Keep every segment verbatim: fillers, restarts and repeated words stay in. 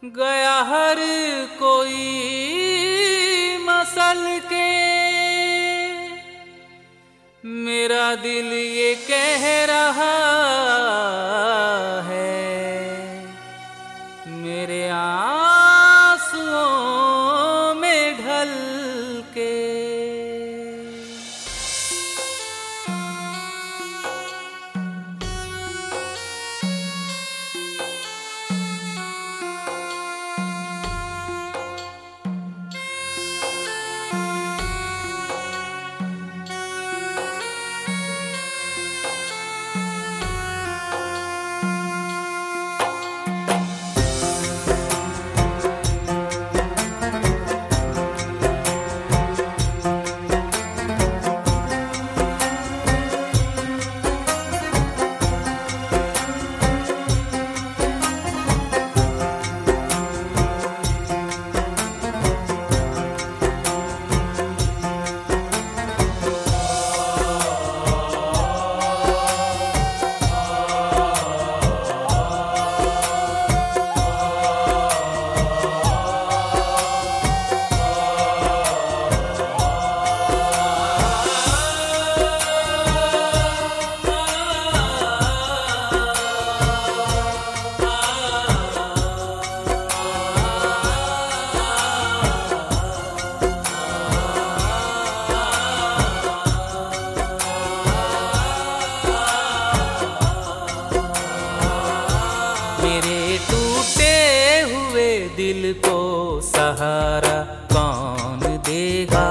गया हर कोई मसल के, मेरा दिल ये कह रहा है मेरे आंसुओं में ढल के। मेरे टूटे हुए दिल को सहारा कौन देगा?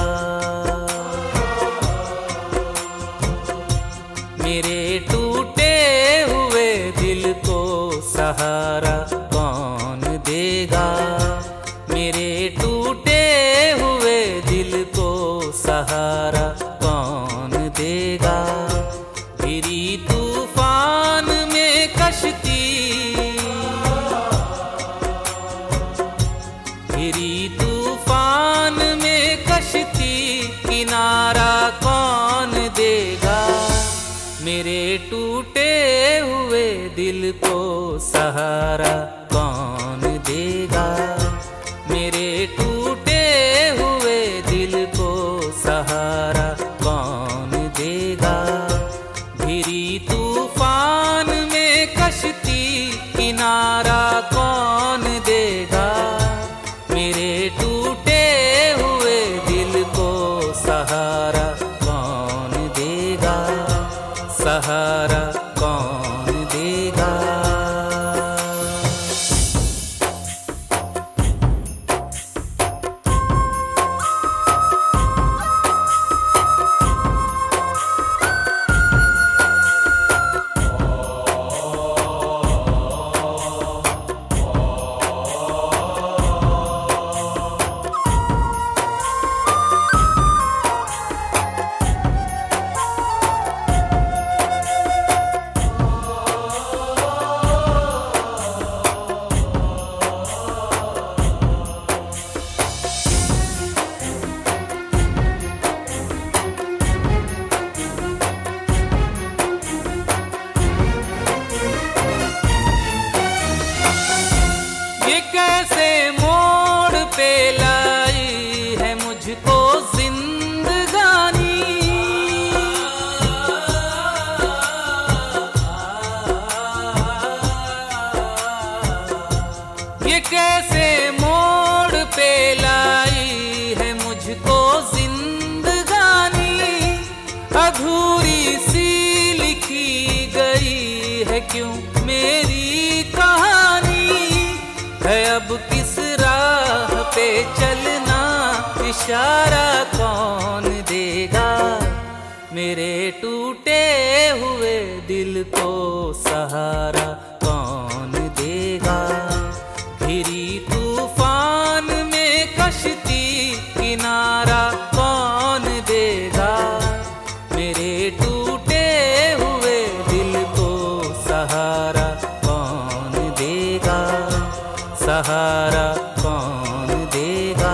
मेरे टूटे हुए दिल को सहारा कौन देगा? मेरे टूटे हुए दिल को सहारा कौन देगा? फिरी तूफान में कश्ती, फिरी तूफान में कश्ती किनारा कौन देगा? मेरे टूटे हुए दिल को सहारा कौन देगा? मेरे टूटे हुए दिल को सहारा कौन देगा? फिरी तूफान में कश्ती किनारा कौन देगा? मेरे टूटे हुए दिल को सहारा कौन देगा? सहारा कौन देगा? ये कैसे मोड़ पे लाई है मुझको जिंदगानी, ये कैसे मोड़ पे लाई है मुझको जिंदगानी। अधूरी सी लिखी गई है क्यों मेरी कहानी? है अब किस राह पे चलना, इशारा कौन देगा? मेरे टूटे हुए दिल को सहारा कौन देगा? फिरी तूफान में कश्ती किनारा कौन देगा? मेरे टूटे हुए दिल को सहारा कौन देगा? सहारा कौन देगा?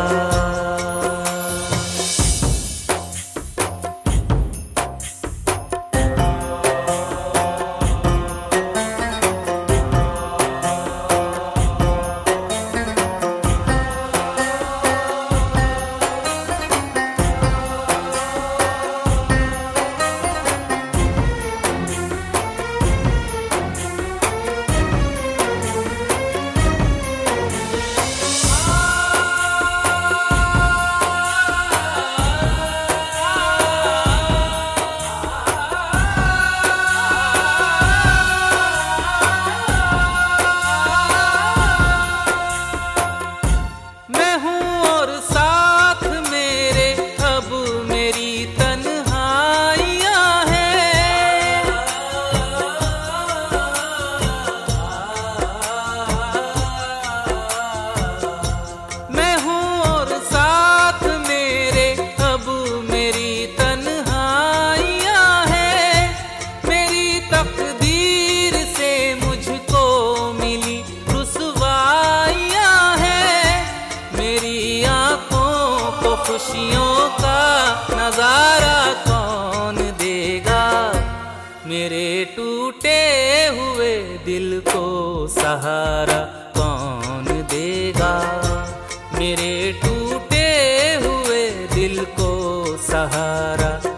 टूटे हुए दिल को सहारा कौन देगा, मेरे टूटे हुए दिल को सहारा।